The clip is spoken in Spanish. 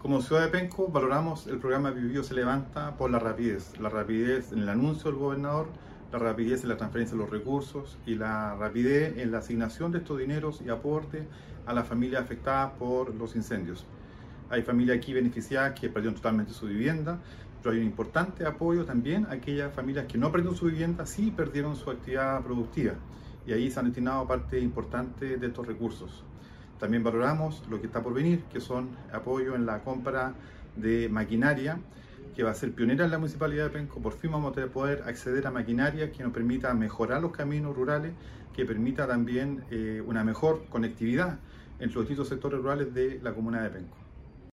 Como ciudad de Penco valoramos el programa Biobío se levanta por la rapidez en el anuncio del gobernador, la rapidez en la transferencia de los recursos y la rapidez en la asignación de estos dineros y aporte a las familias afectadas por los incendios. Hay familias aquí beneficiadas que perdieron totalmente su vivienda, pero hay un importante apoyo también a aquellas familias que no perdieron su vivienda, sí perdieron su actividad productiva, y ahí se han destinado parte importante de estos recursos. También valoramos lo que está por venir, que son apoyo en la compra de maquinaria, que va a ser pionera en la Municipalidad de Penco. Por fin vamos a poder acceder a maquinaria que nos permita mejorar los caminos rurales, que permita también una mejor conectividad entre los distintos sectores rurales de la comuna de Penco.